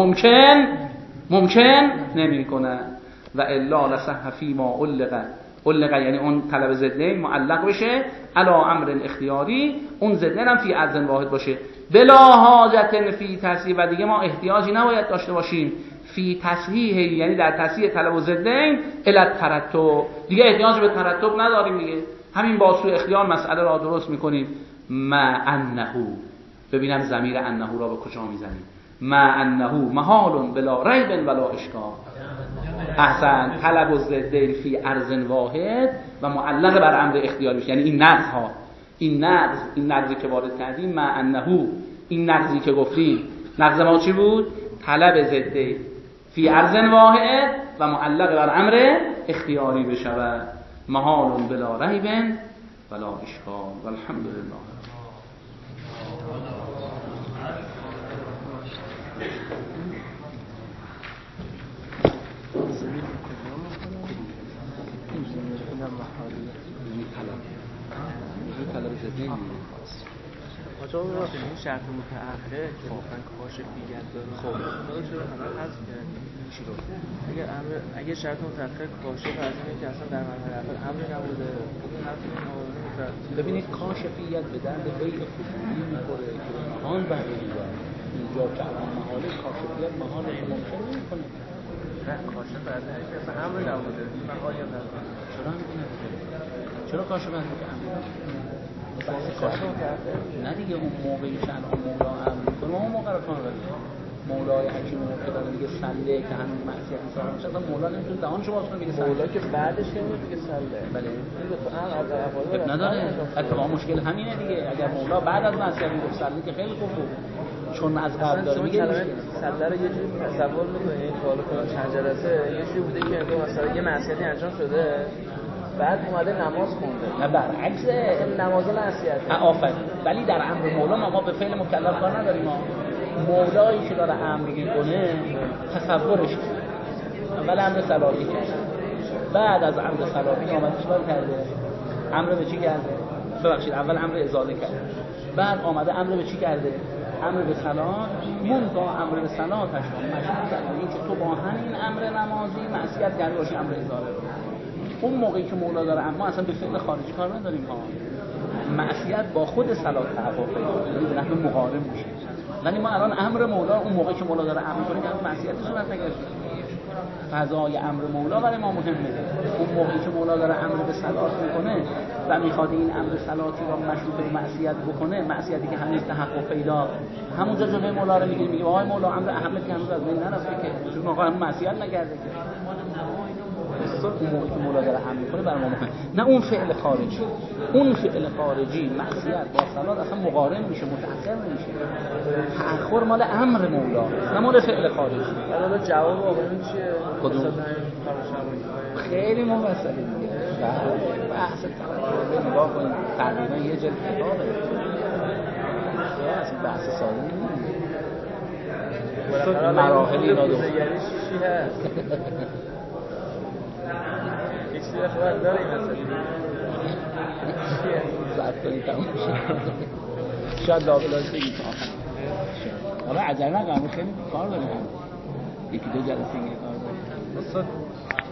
ممکن نمی کنه. و الا لصح فی ما علق یعنی اون طلب ضدین معلق بشه علی امر اختیاری، اون ضدین هم فی ارض واحد باشه بلا حاجت فی تصحیح، و دیگه ما احتیاجی نباید داشته باشیم فی تصحیح، یعنی در تصحیح طلب ضدین الی الترتب، دیگه احتیاج به ترتب نداریم دیگه. همین با سوء اختیار مسئله را درست میکنیم. ما انه، ببینم ضمیر انه را به کجا میزنیم. ما انه محال بلا ریب ولا اشکال. احسن. طلب الضدین فی ارض واحد و معلق بر امر اختیاری، یعنی این نقض ها، این نقضی که وارد کردیم. ما انه، این نقضی که گفتیم نقض ما چی بود؟ طلب ضدین فی ارض واحد و معلق بر امر اختیاری بشود. محال بلا ریب ولا اشکال. والحمد لله. آجا اون راست این شرط متأخر واقعا کاشفیت داره. خب چرا همه حذف کردیم؟ چی رو؟ اگه شرط متأخر کاشف از اینه که اصلا در مرحله اول امری نبوده، اون حرف این ببینید کاشفیت به درد غیر فضولی می‌خوره که محال برمی‌گرده. اینجا که الان محال کاشفیت محال ممکن نمی‌کنه. نه کاشف از اینه که اصلا امری نبوده، محال یا نه. چرا کاشف از اینه که امری نبوده؟ نه دیگه اون موقعی که الان مولا امر میکنه اون موقع رو کار داریم. مولای حکیم که داره میگه سله که همین معصیت انسان میشه، اصلا مولا نمیتونه دهانش باز کنه میگه سله. مولا که بعدش که میگه سله. بله. این تو هم از افعال نداره. اتفاقا مشکل همینه دیگه. اگر مولا بعد از معصیت میگه سله که خیلی خوب بود. چون از قبل داره میگه سله رو یه جوری تصور میکنه. این سوالو که چند جلسه یه جوری بوده که مثلا یه معصیتی انجام شده بعد اومده نماز خونده. نه برعکس نماز معصیت. آفرین. ولی در امر مولا ما به فعل مکلف کار نداریم. ما مولایی که داره امر میکنه تصورش اول امر صلاحی کرده، بعد از امر صلاحی آمد چیکار کرده؟ امر به چی کرده؟ ببخشید اول امر ازاله کرده، بعد آمده امر به چی کرده؟ امر به صلات منتها امر به صلاتش مشروط در این که تو با همین امر نمازی معصیت کرده باشی امر ازاره رو. اون موقعی که مولا داره اما اصلا به فعل خارجی کار نداریم ها، معصیت با خود صلات تحقق پیدا کنه به نحو مقارن میشه. ولی ما الان امر مولا اون موقعی که مولا داره امر کنه که معصیت صورت نگرفته. فضای امر مولا برای ما مهمه. اون موقعی که مولا داره امر به صلات میکنه و میخواد این امر صلاتی را مشروط به معصیت بکنه، معصیتی که هنوز تحقق پیدا، همونجا جلوی مولا رو میگه آقای مولا امر اهمیت که هنوز از بین نرفته که چون آقا هم معصیت نکرده که اون موقعی که مولا داره امر میکنه برای ما مهمه. نه اون فعل خارجی، اون فعل خارجی معصیت با صلات اصلا مقارن میشه، متأخر نمیشه. تأخر مال امر مولا نه مال فعل خارجی. حالا جواب آقایون چیه؟ کدوم؟ خیلی مفصله دیگه. بحث تفکر نگاه کنید تقریبا یه جلد کتابه. اصلا بحث ساده نیست. مراحلی را داره. چی هست؟ یک چیزی خبر داره این اصلا زد کنید تموم شاید لابلاش بگید تا آخر. حالا عجله نکنم خیلی کار داریم، یکی دو جلسه دیگه کار داریم.